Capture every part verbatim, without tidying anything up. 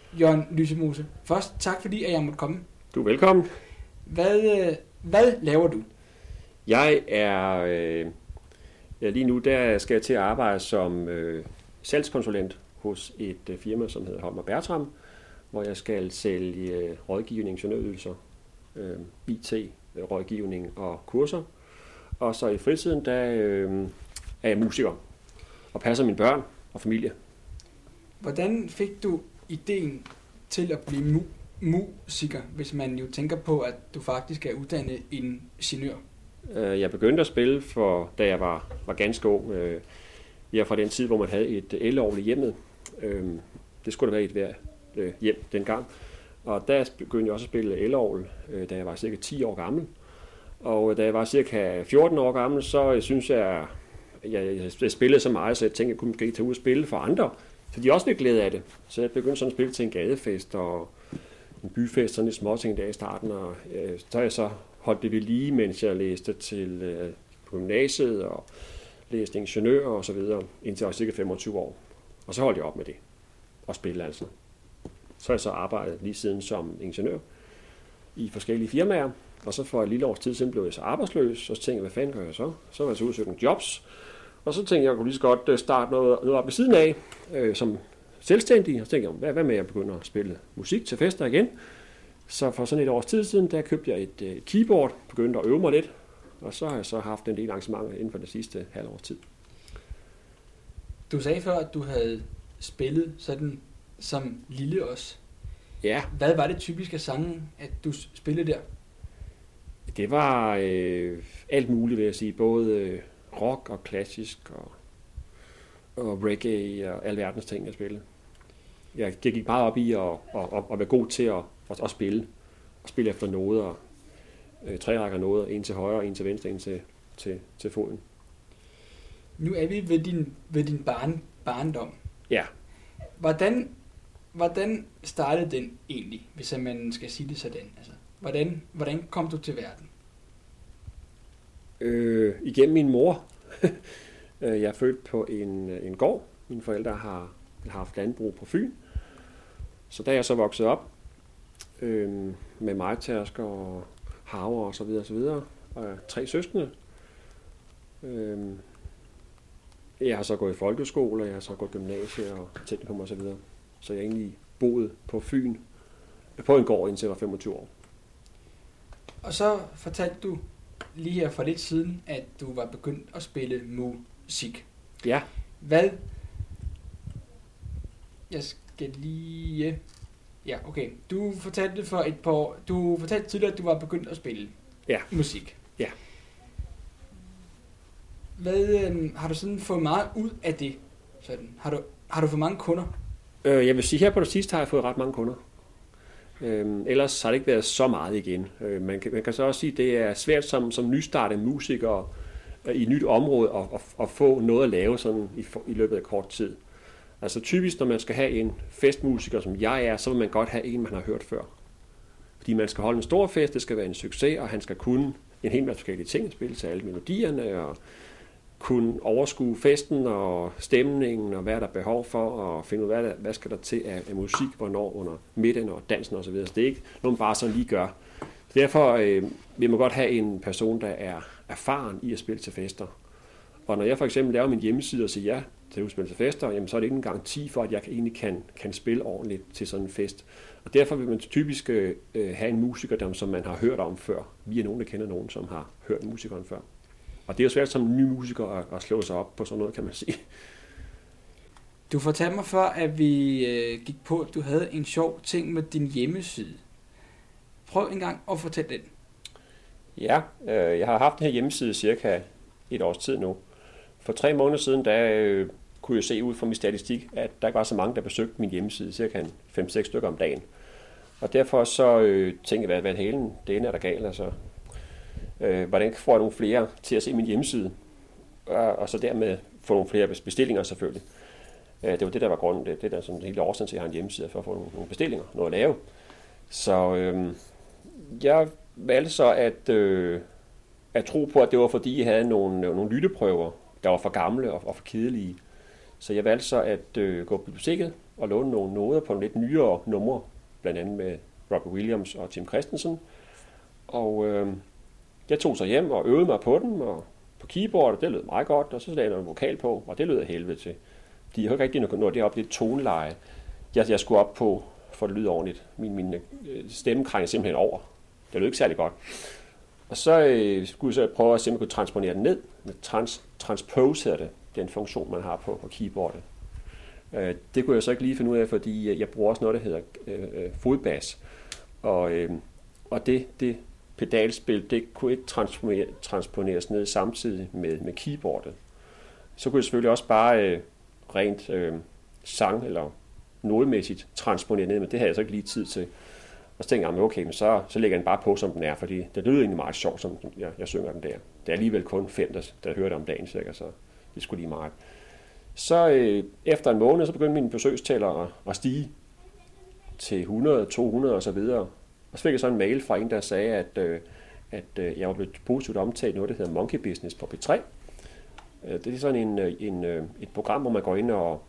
Jørgen Lysemose. Først tak fordi at jeg måtte komme. Du er velkommen. Hvad, hvad laver du? Jeg er øh, ja, lige nu der skal jeg til at arbejde som øh, salgskonsulent hos et øh, firma, som hedder Holm og Bertram, hvor jeg skal sælge øh, rådgivning, ingeniørydelser, øh, I T-rådgivning og kurser. Og så i fritiden der øh, er jeg musiker og passer mine børn og familie. Hvordan fik du ideen til at blive mu- musiker, hvis man jo tænker på, at du faktisk er uddannet ingeniør? Jeg begyndte at spille, for, da jeg var, var ganske ung. Jeg fra den tid, hvor man havde et el-orgel i hjemmet. Det skulle der være et hver hjem dengang. Og der begyndte jeg også at spille el-orgel, da jeg var cirka ti år gammel. Og da jeg var cirka fjorten år gammel, så synes jeg, jeg, jeg spillede så meget, så jeg tænkte, at jeg kunne måske tage ud og spille for andre. Så de også fik glæde af det. Så jeg begyndte sådan at spille til en gadefest og en byfest, sådan lidt småting der i starten. Og øh, så har jeg så holdt det ved lige, mens jeg læste til øh, på gymnasiet og læste ingeniør og så videre, indtil jeg var cirka femogtyve år. Og så holdt jeg op med det og spille altså. Så har jeg så arbejdet lige siden som ingeniør i forskellige firmaer. Og så for et lille års tid siden blev jeg så arbejdsløs, og så tænkte jeg, hvad fanden gør jeg så? Så var jeg så ude og søge nogle jobs. Og så tænkte jeg, at jeg kunne lige så godt starte noget, noget op ved siden af, øh, som selvstændig. Og så tænkte jeg, hvad, hvad med at begynde at spille musik til fester igen? Så for sådan et års tid siden, der købte jeg et, et keyboard, begyndte at øve mig lidt. Og så har jeg så haft en del arrangementer inden for det sidste halve års tid. Du sagde før, at du havde spillet sådan som lille også. Ja. Hvad var det typiske sange, at du spillede der? Det var øh, alt muligt, vil jeg sige. Både øh, rock og klassisk og, og reggae og alverdens ting, jeg spillede. Jeg, jeg gik meget op i at, at, at, at være god til at, at, at spille. At spille efter noder. Øh, tre rækker noder. En til højre, en til venstre, en til, til, til foden. Nu er vi ved din, ved din barn, barndom. Ja. Hvordan, hvordan startede den egentlig, hvis man skal sige det sådan? Altså, hvordan, hvordan kom du til verden? Øh, igennem min mor. Jeg er født på en, en gård. Mine forældre har, har haft landbrug på Fyn. Så da jeg så vokset op øh, med majtærsker og haver og så videre og så videre, og tre søskende. Øh, jeg har så gået i folkeskole, og jeg har så gået i gymnasiet og teknikum og så videre. Så jeg har egentlig boet på Fyn på en gård indtil jeg var femogtyve år. Og så fortalte du lige her for lidt siden, at du var begyndt at spille musik. Ja. Hvad? Jeg skal lige... Ja, okay. Du fortalte for et par år... Du fortalte tidligere, at du var begyndt at spille ja. musik. Ja. Hvad øh, har du sådan fået meget ud af det? Sådan. Har du har du fået mange kunder? Øh, jeg vil sige, her på det sidste har jeg fået ret mange kunder. Øhm, ellers har det ikke været så meget igen. Øh, man, kan, man kan så også sige, at det er svært som, som nystartet musiker øh, i et nyt område at, at, at få noget at lave sådan i, i løbet af kort tid. Altså typisk, når man skal have en festmusiker, som jeg er, så vil man godt have en, man har hørt før. Fordi man skal holde en stor fest, det skal være en succes, og han skal kunne en hel masse forskellige ting, spille til alle melodierne, og kunne overskue festen og stemningen, og hvad er der behov for, og finde ud af, hvad, hvad skal der til af, af musik, hvornår under midten og dansen osv. Så, så det er ikke noget, man bare sådan lige gør. Derfor øh, vil man godt have en person, der er erfaren i at spille til fester. Og når jeg for eksempel laver min hjemmeside og siger ja til at spille til fester, jamen, så er det ikke en garanti for, at jeg egentlig kan, kan spille ordentligt til sådan en fest. Og derfor vil man typisk øh, have en musiker, der, som man har hørt om før. Vi er nogen, der kender nogen, som har hørt musikeren før. Og det er jo svært som ny musiker at, at slå sig op på sådan noget, kan man sige. Du fortalte mig før, at vi øh, gik på, at du havde en sjov ting med din hjemmeside. Prøv en gang at fortælle den. Ja, øh, jeg har haft den her hjemmeside cirka et års tid nu. For tre måneder siden, der øh, kunne jeg se ud fra min statistik, at der ikke var så mange, der besøgte min hjemmeside, cirka fem seks stykker om dagen. Og derfor så øh, tænkte jeg, hvad, hvad helen, det ene er der galt, altså. Øh, hvordan får jeg nogle flere til at se min hjemmeside, og, og så dermed få nogle flere bestillinger selvfølgelig. Øh, det var det, der var grunden, det, det der sådan hele årsagen til, at jeg har en hjemmeside, for at få nogle, nogle bestillinger, noget at lave. Så øh, jeg valgte så at, øh, at tro på, at det var fordi, jeg havde nogle, nogle lytteprøver, der var for gamle og, og for kedelige. Så jeg valgte så at øh, gå på biblioteket og låne nogle noder på nogle lidt nyere numre, blandt andet med Robbie Williams og Tim Christensen. Og øh, jeg tog så hjem og øvede mig på dem, og på keyboardet, det lød meget godt, og så lagde jeg en vokal på, og det lød af helvede til. De har ikke rigtig nået det op, det toneleje, jeg, jeg skulle op på, for det lyder ordentligt. Min, min øh, stemme krænger simpelthen over. Det lød ikke særlig godt. Og så øh, skulle jeg så prøve at simpelthen kunne transponere den ned. Med trans, transpose hedder det, den funktion, man har på, på keyboardet. Øh, det kunne jeg så ikke lige finde ud af, fordi jeg bruger også noget, der hedder øh, fodbas. Og, øh, og det, det pedalspil, det kunne ikke transponere, transponeres ned samtidig med, med keyboardet. Så kunne jeg selvfølgelig også bare øh, rent øh, sang- eller nodemæssigt transponere ned, men det havde jeg så ikke lige tid til. Og så tænkte jeg, okay, men så, så lægger jeg den bare på, som den er, fordi det lyder egentlig meget sjovt, som jeg, jeg synger den der. Det er alligevel kun fem, der, der hører det om dagen, sikkert, så det skulle lige meget. Så øh, efter en måned, så begyndte mine besøgstæller at, at stige til hundrede, to hundrede og så videre. Og så fik jeg så en mail fra en, der sagde, at, øh, at øh, jeg var blevet positivt omtalt noget, der hedder Monkey Business på P tre. Det er sådan en, en, et program, hvor man går ind og,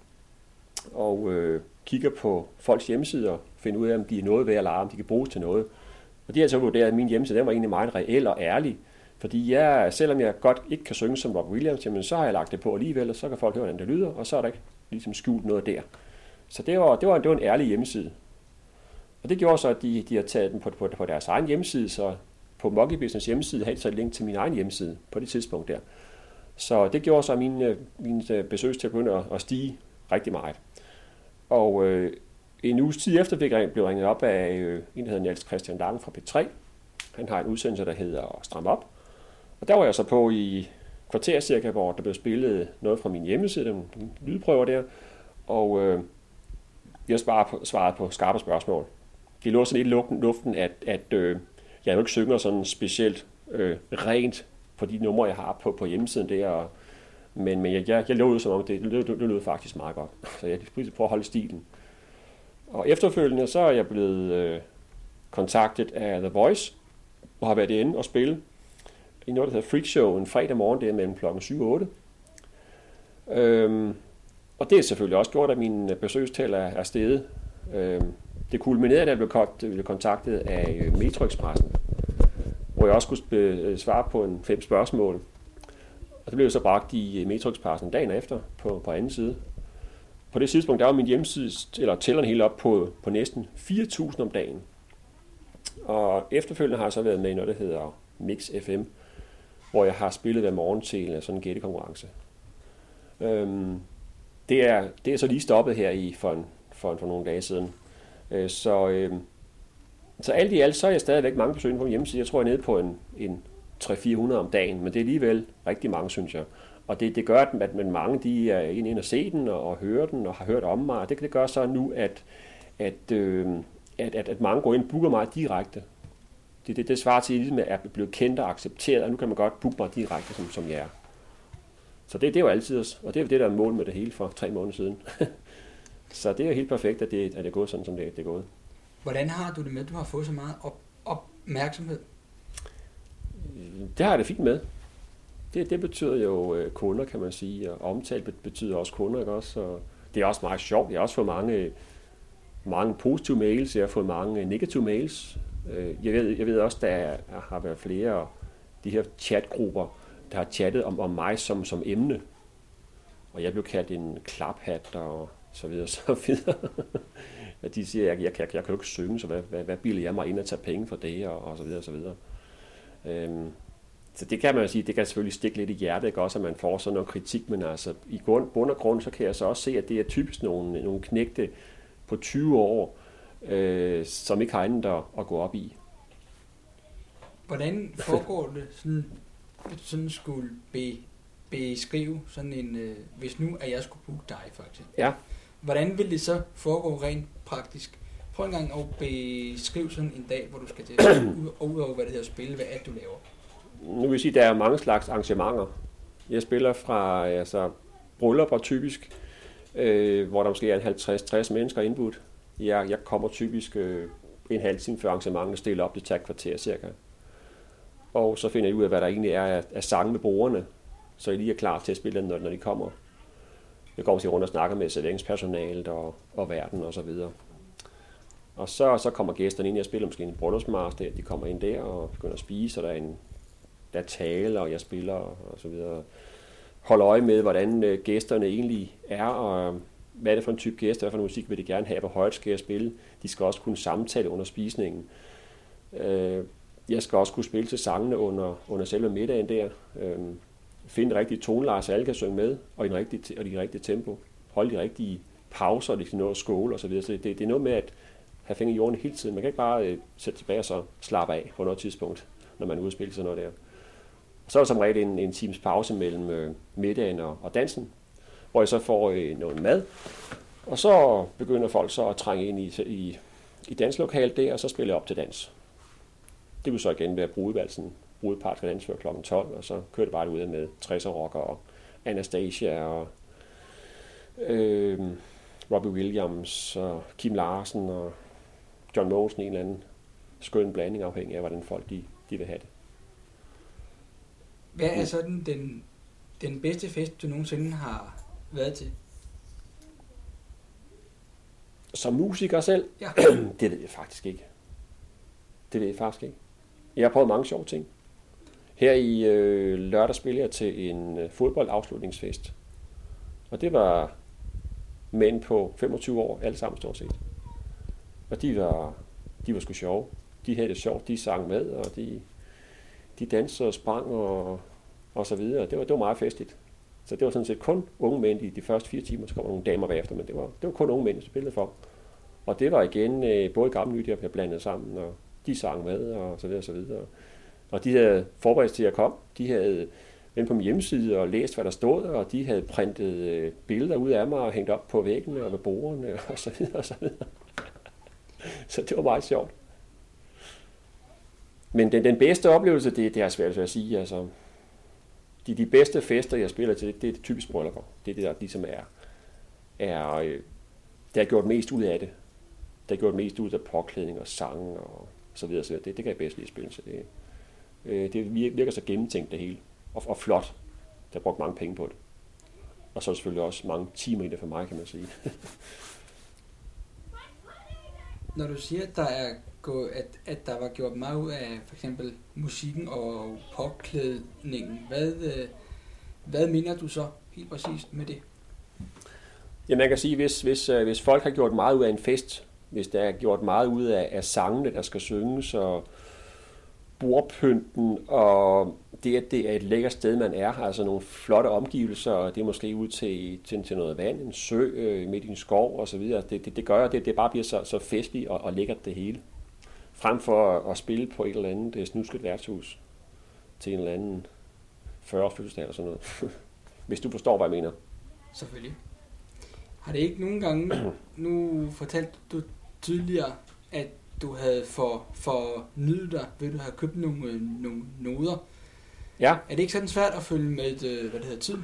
og øh, kigger på folks hjemmesider, finder ud af, om de er noget værd eller om de kan bruges til noget. Og det er så vurderet, at min hjemmeside den var egentlig meget reel og ærlig. Fordi jeg, selvom jeg godt ikke kan synge som Robbie Williams, jamen, så har jeg lagt det på alligevel, og så kan folk høre, hvordan det lyder, og så er der ikke ligesom skjult noget der. Så det var, det var, det var en ærlig hjemmeside. Og det gjorde så, at de, de har taget den på, på, på deres egen hjemmeside, så på Monkey Business hjemmeside havde de så et link til min egen hjemmeside på det tidspunkt der. Så det gjorde så, at mine, mine besøgstal begyndte at, at stige rigtig meget. Og øh, en uges tid efter fik jeg blev ringet op af øh, en, der hedder Niels Christian Lang fra P tre. Han har en udsendelse, der hedder Stram op. Og der var jeg så på i kvarter cirka, hvor der blev spillet noget fra min hjemmeside, den lydprøver der. Og øh, jeg svarede på, svarede på skarpe spørgsmål. Det lå sådan lidt i luften, at, at øh, jeg jo ikke synger sådan specielt øh, rent på de numre, jeg har på, på hjemmesiden der. Og, men men jeg, jeg, jeg lå som om, det, det, det lød faktisk meget godt. Så jeg prøver at holde stilen. Og efterfølgende så er jeg blevet øh, kontaktet af The Voice, og har været inde og spille i noget, der hedder Freak Show en fredag morgen, der mellem klokken syv og otte. Øhm, og det er selvfølgelig også gjort, at min besøgstal er, er steget. Øhm, det kulminerede, da jeg blev kontaktet af Metro Expressen, hvor jeg også skulle svare på en fem spørgsmål. Og det blev så bragt i Metro Expressen dagen efter på, på anden side. På det tidspunkt, der var min hjemmeside, eller tælleren helt op på, på næsten fire tusind om dagen. Og efterfølgende har jeg så været med i noget, der hedder Mix F M, hvor jeg har spillet hver morgen til sådan en gættekonkurrence. Øhm, det, er, det er så lige stoppet her i for, en, for, en, for nogle dage siden. Øh, så, øh, så alt i alt, så er jeg stadigvæk mange besøgende på min hjemmeside. Jeg tror, jeg er nede på en, en tre til fire hundrede om dagen, men det er alligevel rigtig mange, synes jeg. Og det, det gør, at, at mange de er inde og se den og, og høre den og har hørt om mig. Og det, det gør så nu, at, at, øh, at, at, at mange går ind og booker mig direkte. Det, det, det svarer til, at jeg er blevet kendt og accepteret, og nu kan man godt booke mig direkte, som, som jeg er. Så det, det er jo altid, og det er det, der er mål med det hele for tre måneder siden. Så det er jo helt perfekt, at det, at det er gået sådan, som det, det er gået. Hvordan har du det med, at du har fået så meget op, opmærksomhed? Det har jeg det fint med. Det, det betyder jo kunder, kan man sige, og omtale betyder også kunder, ikke også? Og det er også meget sjovt. Jeg har også fået mange, mange positive mails, jeg har fået mange negative mails. Jeg ved, jeg ved også, at der har været flere af de her chatgrupper, der har chattet om, om mig som, som emne. Og jeg blev kaldt en klaphat og så videre, så videre. At de siger, at jeg, jeg, jeg, jeg kan jo ikke synge, så hvad, hvad, hvad bilder jeg mig ind at tage penge for det, og, og så videre, og så videre. Øhm, så det kan man sige, det kan selvfølgelig stikke lidt i hjertet, ikke også, at man får sådan noget kritik, men altså i grund, bund og grund, så kan jeg så også se, at det er typisk nogle, nogle knægte på tyve år, øh, som ikke har andet at, at gå op i. Hvordan foregår det sådan, sådan skulle be, beskrive sådan en, øh, hvis nu at jeg skulle booke dig for eksempel? Ja. Hvordan vil det så foregå rent praktisk? Prøv en gang at beskrive sådan en dag, hvor du skal til ud over, hvad det hedder, spille, hvad er det, du laver? Nu vil jeg sige, at der er mange slags arrangementer. Jeg spiller fra altså, bryllupper typisk, øh, hvor der måske er halvtreds til tres mennesker indbudt. Jeg, jeg kommer typisk øh, en halv time før arrangementet, stiller op, det tager et kvarter cirka. Og så finder jeg ud af, hvad der egentlig er af, af sange med brugerne, så jeg lige er klar til at spille den, når, når de kommer. Jeg går rundt og snakker med serveringspersonalet og, og verden og så videre. Og så, så kommer gæsterne ind, jeg spiller måske en bryllupsmarch der, de kommer ind der og begynder at spise, og der er en der taler, og jeg spiller og så videre. Holder øje med, hvordan øh, gæsterne egentlig er, og øh, hvad er det for en type gæster, hvad for en musik vil de gerne have, hvor højt skal jeg spille. De skal også kunne samtale under spisningen. Øh, jeg skal også kunne spille til sangene under, under selve middagen der. Øh, finde det rigtige toneleje, så alle kan synge med, og i den rigtige, og de rigtige tempo. Holde de rigtige pauser, og de kan nå at skåle og så videre. Så det, det er noget med at have fingre i jorden hele tiden. Man kan ikke bare øh, sætte tilbage og så slappe af på noget tidspunkt, når man er ude og spille sådan noget der. Så er der som regel en, en times pause mellem øh, middagen og, og dansen, hvor jeg så får øh, noget mad, og så begynder folk så at trænge ind i, i, i danslokalet der, og så spiller jeg op til dans. Det vil så igen være brudevalsen. Brudepart skal danse før klokken tolv, og så kører det bare ud med tresser rocker og Anastasia og øh, Robbie Williams og Kim Larsen og John Mogensen, en eller anden skøn blanding afhængig af, hvordan folk de, de vil have det. Hvad er sådan den, den bedste fest, du nogensinde har været til? Som musiker selv? Ja. Det ved jeg faktisk ikke. Det ved jeg faktisk ikke. Jeg har prøvet mange sjove ting. Her i øh, lørdag spillede jeg til en øh, fodboldafslutningsfest. Og det var mænd på femogtyve år, alle sammen stort set. Og de var, de var sgu sjove. De havde det sjovt, de sang med, og de... De dansede og sprang og, og så videre. Det var, det var meget festligt. Så det var sådan set kun unge mænd i de første fire timer, så kom nogle damer bagefter, men det var, det var kun unge mænd, jeg spillede for. Og det var igen øh, både gamle og nye, der blev blandet sammen, og de sang med og så videre og så videre. Og de havde forberedt til at komme. De havde været på min hjemmeside og læst, hvad der stod, og de havde printet øh, billeder ud af mig og hængt op på væggene og ved bordene og så videre og så videre. Så det var meget sjovt. Men den, den bedste oplevelse, det, det er svært at sige. Altså, de, de bedste fester, jeg spiller til, det, det er det typisk bryllupper. Det er det, der ligesom er, er øh, det har gjort mest ud af det. Det har gjort mest ud af påklædning og sang og så videre. Så det, det kan jeg bedst lide at spille til. Det, øh, det virker så gennemtænkt det hele. Og, og flot. Der har brugt mange penge på det. Og så selvfølgelig også mange timer i det for mig, kan man sige. Når du siger, at der er At, at der var gjort meget ud af for eksempel musikken og påklædningen. Hvad, hvad mener du så helt præcist med det? Ja, man kan sige, hvis, hvis, hvis folk har gjort meget ud af en fest, hvis der er gjort meget ud af, af sangene, der skal synges, og bordpynten, og det, at det er et lækkert sted, man er, altså nogle flotte omgivelser, og det er måske ud til, til, til noget vand, en sø, øh, midt i en skov og så videre. Det, det, det gør, at det, det bare bliver så, så festligt og, og lækkert det hele. Frem for at, at spille på et eller andet snusket værtshus til en eller anden fyrre fødselsdag eller sådan noget. Hvis du forstår, hvad jeg mener. Selvfølgelig. Har det ikke nogen gange, nu fortalte du tidligere, at du havde for, for nyde dig, ved du have købt nogle, nogle noder. Ja. Er det ikke sådan svært at følge med, hvad det hedder, tid?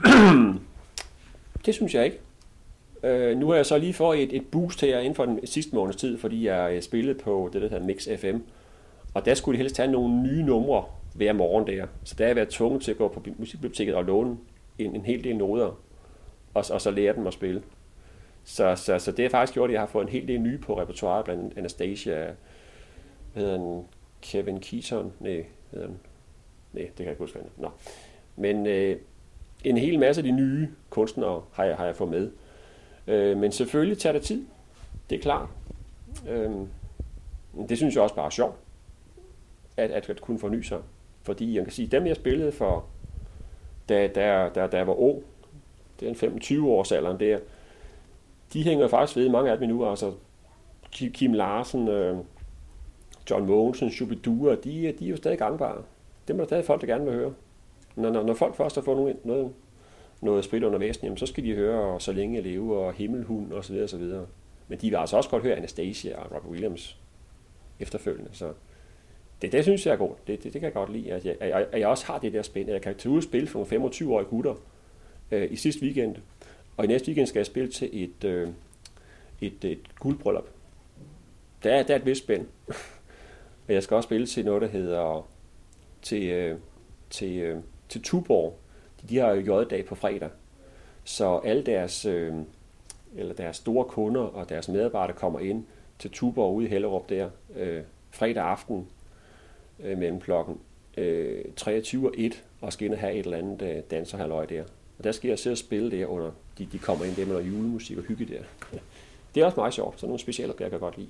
Det synes jeg ikke. Uh, nu har jeg så lige fået et, et boost her inden for den sidste måneds tid, fordi jeg spillede på det, der hedder Mix F M. Og der skulle de helst have nogle nye numre hver morgen der. Så der har jeg været tvunget til at gå på musikbiblioteket og låne en, en hel del noder, og, og så lære dem at spille. Så, så, så det har faktisk gjort, at jeg har fået en hel del nye på repertoiret, blandt Anastasia, hvad hedder han, Kevin Keaton, nej, hedder han, nej, det kan jeg ikke huske, hvad Nå. Men øh, en hel masse af de nye kunstnere har jeg, har jeg fået med. Øh, men selvfølgelig tager det tid, det er klart. Øh, det synes jeg også bare er sjovt, at, at, at kunne forny sig. Fordi jeg kan sige, dem jeg spillede for, da, da, da, da jeg var ung, det er en femogtyve års alderen der, de hænger faktisk ved mange af dem nu, altså Kim Larsen, øh, John Mogensen, Shubidua, de, de er jo stadig gangbare. Dem er der stadig folk, der gerne vil høre. Når, når, når folk først har fået noget, noget, noget spil under væsen, jamen, så skal de høre Så længe jeg lever og Himmelhund og så videre, og så videre. Men de vil altså også godt høre Anastasia og Robbie Williams efterfølgende. Så det, det synes jeg er godt. Det, det, det kan jeg godt lide, at jeg, at jeg også har det der spil. Jeg kan tage ud og spille for nogle femogtyve-årige gutter øh, i sidste weekend. Og i næste weekend skal jeg spille til et, øh, et, et guldbryllup. Der er, der er et vist spænd. Og jeg skal også spille til noget, der hedder til, øh, til, øh, til Tuborg. De, de har jo J-dag på fredag. Så alle deres, øh, eller deres store kunder og deres medarbejdere kommer ind til Tuborg ude i Hellerup der øh, fredag aften øh, mellem klokken øh, treogtyve og et og skal ind og have et eller andet øh, danserhalløj der. Og der skal jeg sidde og spille der under, de, de kommer ind der med noget julemusik og hygge der. Det er også meget sjovt, så nogle specielle opgaver kan jeg godt lide.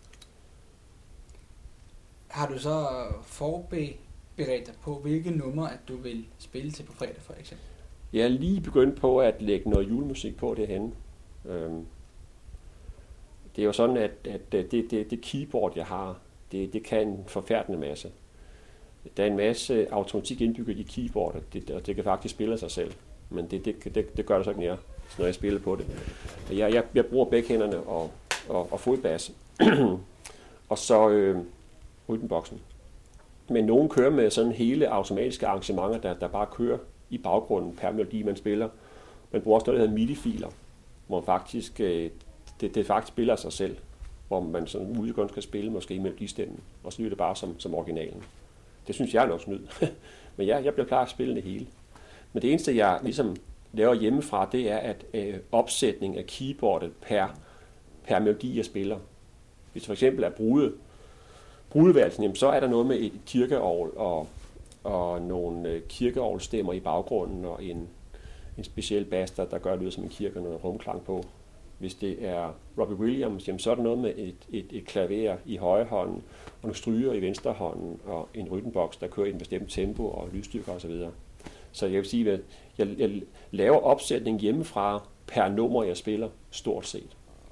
Har du så forberedt dig på, hvilke numre at du vil spille til på fredag for eksempel? Jeg er lige begyndt på at lægge noget julemusik på derhenne. Øhm, det er jo sådan, at, at det, det, det keyboard, jeg har, det, det kan en forfærdende masse. Der er en masse automatik indbygget i keyboardet, det, og det kan faktisk spille sig selv. Men det, det, det, det gør det så ikke mere, når jeg spiller på det. Jeg, jeg, jeg bruger begge hænderne og, og, og fodbassen. Og så øh, rytmenboksen. Men nogen kører med sådan hele automatiske arrangementer, der, der bare kører i baggrunden per melodi, man spiller. Man bruger også noget, der hedder midi-filer, hvor man faktisk, øh, det, det faktisk spiller sig selv, hvor man sådan udgående skal spille måske i melodistemmen, og så lyder det bare som, som originalen. Det synes jeg er nok snyd. Men jeg, jeg bliver klar at spille det hele. Men det eneste, jeg ligesom laver hjemmefra, det er, at øh, opsætning af keyboardet per, per melodi, jeg spiller. Hvis for eksempel er brude, brudeværelsen, jamen, så er der noget med et kirkeorgel og, og nogle øh, kirkeorgelstemmer i baggrunden og en, en speciel bass, der, der gør det som en kirke og noget rumklang på. Hvis det er Robbie Williams, jamen, så er der noget med et, et, et klaver i højre hånden og nogle stryger i venstre hånden og en rytmenboks, der kører i en bestemt tempo og lydstyrker osv. Så jeg vil sige, at jeg, jeg laver opsætning hjemmefra per nummer, jeg spiller, stort set.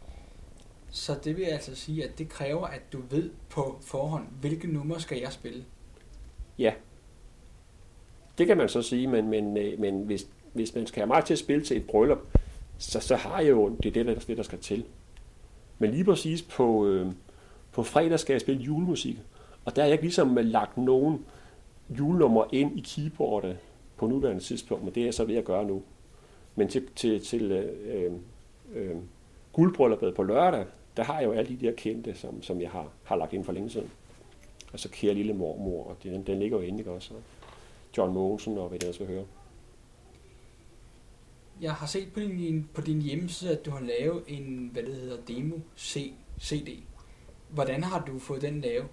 Så det vil altså sige, at det kræver, at du ved på forhånd, hvilke numre skal jeg spille? Ja. Det kan man så sige, men, men, men hvis, hvis man skal have mig til at spille til et bryllup, så, så har jeg jo det, er det, der, det, der skal til. Men lige præcis på, øh, på fredag skal jeg spille julemusik, og der har jeg ikke ligesom lagt nogen julenummer ind i keyboardet på nuværende tidspunkt, men det er jeg så ved at gøre nu. Men til, til, til øh, øh, guldbrylluppet på lørdag, der har jeg jo alle de der kendte, som, som jeg har, har lagt ind for længe siden. Altså Kære Lille Mormor, og den, den ligger jo inde, ikke også? John Mogensen og hvad det er, skal høre. Jeg har set på din, på din hjemmeside, at du har lavet en, hvad det hedder, demo C D. Hvordan har du fået den lavet?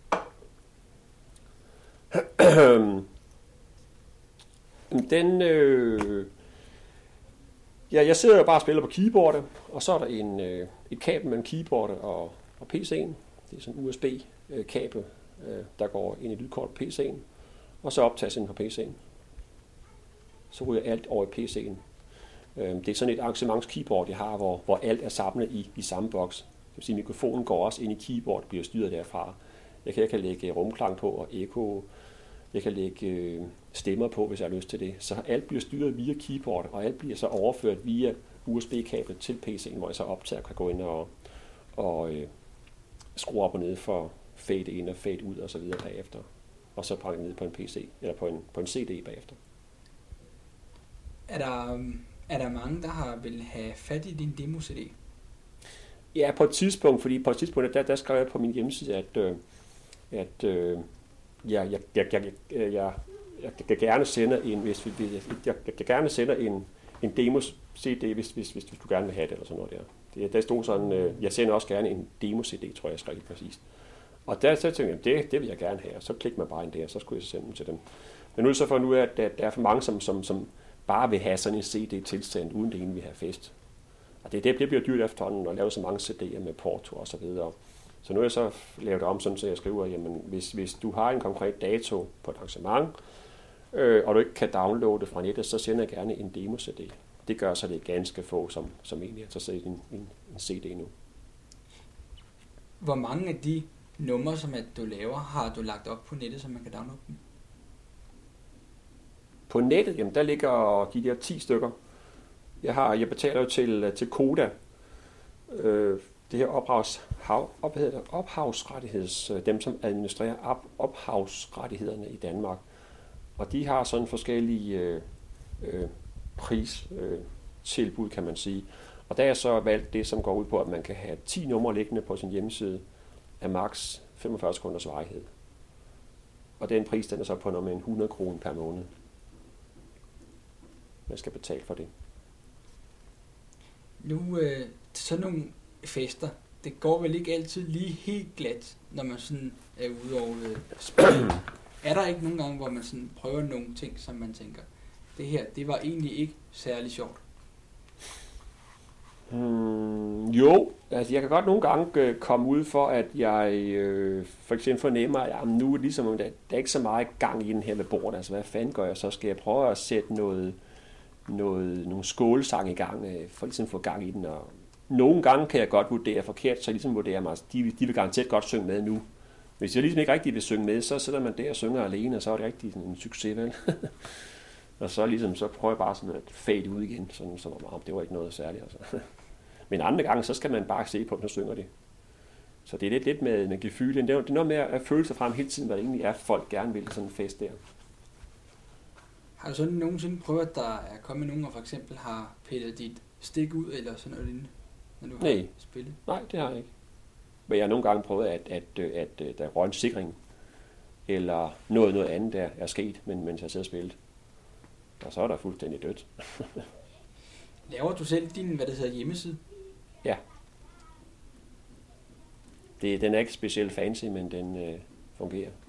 Den, øh, ja, jeg sidder jo bare og spiller på keyboardet, og så er der en, øh, et kabel mellem keyboardet og, og P C'en. Det er sådan en U S B-kabel, øh, der går ind i lydkortet på P C'en, og så optages ind på P C'en. Så ryger alt over i P C'en. Øh, det er sådan et arrangementskeyboard, jeg har, hvor, hvor alt er samlet i, i samme boks. Det vil sige, mikrofonen går også ind i keyboard og bliver styret derfra. Jeg kan, jeg kan lægge rumklang på og ekko. Jeg kan lægge øh, stemmer på, hvis jeg har lyst til det. Så alt bliver styret via keyboard, og alt bliver så overført via U S B-kablet til P C'en, hvor jeg så optager kan gå ind og, og øh, skrue op og ned for fade ind og fade ud og så videre bagefter. Og så pakke ned på en P C, eller på en, på en C D bagefter. Er der, er der mange, der har vil have fat i din demo-C D? Ja, på et tidspunkt, fordi på et tidspunkt, der, der skrev jeg på min hjemmeside, at, øh, at øh, jeg, jeg, jeg, jeg, jeg, jeg, jeg gerne sender en, hvis vi, jeg, jeg gerne sender en, en demo-C D, hvis, hvis, hvis du gerne vil have det, eller sådan noget der. Det, der stod sådan, øh, jeg sender også gerne en demo-C D, tror jeg, jeg skrev helt præcist. Og der så tænkte jeg, det, det vil jeg gerne have, og så klikker man bare ind der, så skulle jeg sende dem til dem. Men nu er det så for nu, at der er for mange, som, som, som bare vil have sådan en C D tilsendt, uden det egentlig vil have fest. Og det, det bliver dyrt efterhånden at lave så mange C D'er med porto og så videre. Så nu er jeg så lavet om sådan, så jeg skriver, jamen hvis, hvis du har en konkret dato på et arrangement, øh, og du ikke kan downloade fra nettet, så sender jeg gerne en demo-C D. Det gør så, det er ganske få, som, som egentlig er interesseret i en, en, en C D nu. Hvor mange af de numre, som at du laver, har du lagt op på nettet, så man kan downloade dem? På nettet, jamen der ligger de der ti stykker. Jeg, har, jeg betaler jo til, til Koda, øh, det her ophavs, op, hvad hedder det, ophavsrettigheds, dem som administrerer op, ophavsrettighederne i Danmark. Og de har sådan forskellige øh, øh, pristilbud, øh, kan man sige. Og der er så valgt det, som går ud på, at man kan have ti numre liggende på sin hjemmeside af maks femogfyrre sekunders varighed. Og den pris, den er så på noget med hundrede kroner per måned. Man skal betale for det. Nu øh, til sådan nogle fester, det går vel ikke altid lige helt glat, når man sådan er ude over øh, spille. Er der ikke nogen gange, hvor man sådan prøver nogle ting, som man tænker, det her, det var egentlig ikke særlig sjovt? Hmm, jo, altså jeg kan godt nogle gange øh, komme ud for, at jeg øh, for eksempel fornemmer, at jamen, nu er det ligesom, der, der er ikke så meget gang i den her med bordet. Altså hvad fanden gør jeg så? Skal jeg prøve at sætte noget, noget, nogle skålesang i gang, øh, for ligesom at få gang i den? Og nogle gange kan jeg godt vurdere forkert, så jeg ligesom vurderer mig, de, de vil garanteret godt synge med nu. Hvis jeg ligesom ikke rigtig vil synge med, så sidder man der og synger alene, og så er det rigtig sådan en succes, vel? Og så ligesom, så prøver jeg bare sådan at fade ud igen, sådan som om det var ikke noget særligt. Altså. Men andre gange, så skal man bare se på dem, så synger de. Så det er lidt, lidt med, med gefylen. Det er, det er noget med at føle sig frem hele tiden, hvad det egentlig er, folk gerne vil sådan en fest der. Har du sådan nogensinde prøvet, at der er kommet nogen, og for eksempel har pillet dit stik ud, eller sådan noget lignende, når du Nej. har spillet? Nej, det har jeg ikke. Men jeg har nogle gange prøvet, at, at, at, at der røg en sikring, eller noget, noget andet, der er sket, mens jeg sidder og spillet. Og så er der fuldstændig dødt. Laver du selv din, hvad det hedder, hjemmeside? Ja. Det, den er ikke specielt fancy, men den øh, fungerer.